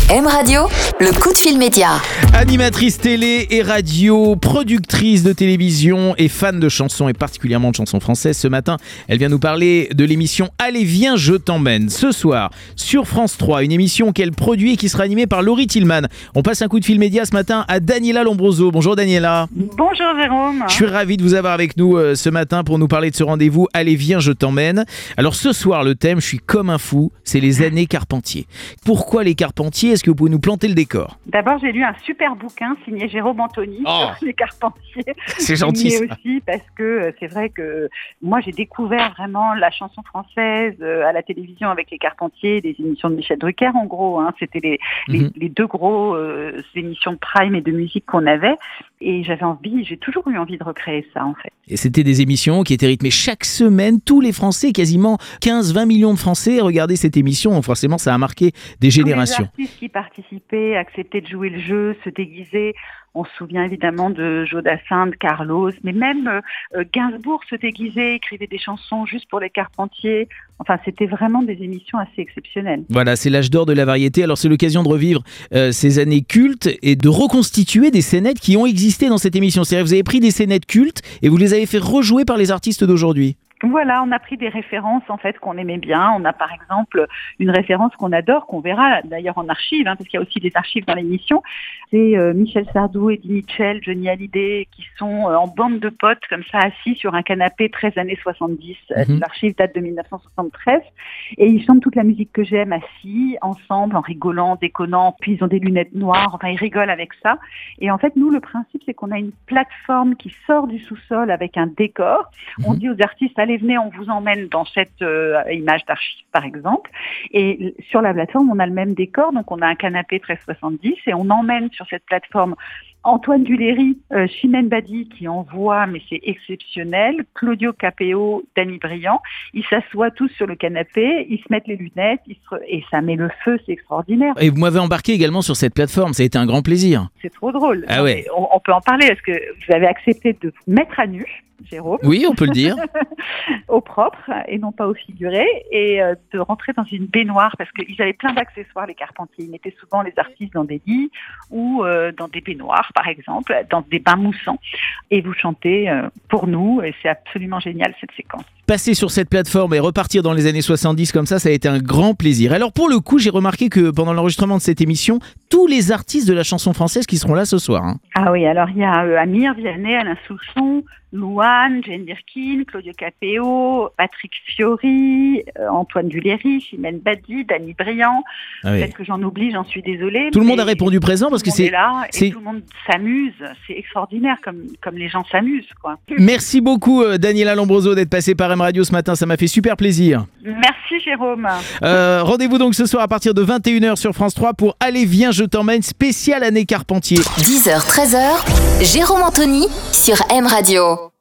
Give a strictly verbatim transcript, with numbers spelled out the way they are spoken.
M Radio, le coup de fil média. Animatrice télé et radio, productrice de télévision et fan de chansons et particulièrement de chansons françaises. Ce matin, elle vient nous parler de l'émission Allez viens je t'emmène. Ce soir, sur France trois, une émission qu'elle produit et qui sera animée par Laurie Tillman. On passe un coup de fil média ce matin à Daniela Lombroso. Bonjour Daniela. Bonjour Jérôme. Je suis ravi de vous avoir avec nous euh, ce matin pour nous parler de ce rendez-vous Allez viens je t'emmène. Alors ce soir, le thème, je suis comme un fou, c'est les années Carpentier. Pourquoi les Carpentier ? Est-ce que vous pouvez nous planter le décor ? D'abord, j'ai lu un super bouquin signé Jérôme Anthony Oh. sur les Carpentier. C'est gentil ça. Mais aussi parce que euh, c'est vrai que moi, j'ai découvert vraiment la chanson française euh, à la télévision avec les Carpentier, des émissions de Michel Drucker en gros. Hein. C'était les, les, Mhm. les deux gros euh, émissions de prime et de musique qu'on avait. Et j'avais envie, j'ai toujours eu envie de recréer ça en fait. Et c'était des émissions qui étaient rythmées chaque semaine. Tous les Français, quasiment quinze à vingt millions de Français regardaient cette émission. Donc forcément, ça a marqué des générations. Tous les artistes qui participaient, acceptaient de jouer le jeu, se déguisaient. On se souvient évidemment de Jodassin, de Carlos, mais même euh, Gainsbourg se déguisait, écrivait des chansons juste pour les Carpentier. Enfin, c'était vraiment des émissions assez exceptionnelles. Voilà, c'est l'âge d'or de la variété. Alors c'est l'occasion de revivre euh, ces années cultes et de reconstituer des scénettes qui ont existé dans cette émission. C'est-à-dire que vous avez pris des scénettes cultes et vous les avez fait rejouer par les artistes d'aujourd'hui. Voilà, on a pris des références en fait qu'on aimait bien. On a par exemple une référence qu'on adore, qu'on verra d'ailleurs en archive, hein, parce qu'il y a aussi des archives dans l'émission. C'est euh, Michel Sardou, Eddie Mitchell, Johnny Hallyday qui sont euh, en bande de potes comme ça assis sur un canapé treize années soixante-dix. Mhm. L'archive date de dix-neuf cent soixante-treize et ils chantent toute la musique que j'aime assis ensemble en rigolant, déconnant. Puis ils ont des lunettes noires. Enfin, ils rigolent avec ça. Et en fait, nous, le principe, c'est qu'on a une plateforme qui sort du sous-sol avec un décor. On dit aux artistes, allez, venez, on vous emmène dans cette euh, image d'archive, par exemple. Et sur la plateforme, on a le même décor. Donc, on a un canapé treize soixante-dix et on emmène sur cette plateforme Antoine Duléry, euh, Chimène Badi qui envoie, mais c'est exceptionnel, Claudio Capéo, Danny Briand. Ils s'assoient tous sur le canapé, ils se mettent les lunettes ils se... et ça met le feu, c'est extraordinaire. Et vous m'avez embarqué également sur cette plateforme. Ça a été un grand plaisir. C'est trop drôle. Ah ouais. On, on peut en parler. Est-ce que vous avez accepté de vous mettre à nu, Jérôme, Oui, on peut le dire. au propre et non pas au figuré, et euh, de rentrer dans une baignoire parce qu'ils avaient plein d'accessoires, les Carpentier. Ils mettaient souvent les artistes dans des lits ou euh, dans des baignoires, par exemple, dans des bains moussants. Et vous chantez euh, pour nous, et c'est absolument génial cette séquence. Passer sur cette plateforme et repartir dans les années soixante-dix comme ça, ça a été un grand plaisir. Alors pour le coup, j'ai remarqué que pendant l'enregistrement de cette émission, tous les artistes de la chanson française qui seront là ce soir. Hein. Ah oui, alors il y a euh, Amir Vianney, Alain Souchon, Louane, Jane Birkin, Claudio Capéo, Patrick Fiori, euh, Antoine Duléry, Chimène Badi, Danny Briand. Ah oui. Peut-être que j'en oublie, j'en suis désolée. Tout le monde mais a répondu présent parce que tout le monde c'est... est là c'est- et tout le monde s'amuse. C'est extraordinaire comme, comme les gens s'amusent, quoi. Merci beaucoup euh, Daniela Lombroso d'être passée par M Radio ce matin, ça m'a fait super plaisir. Merci Jérôme. Euh, rendez-vous donc ce soir à partir de vingt et une heures sur France trois pour Allez viens je t'emmène spécial année Carpentier. dix heures treize heures, Jérôme Anthony sur M Radio.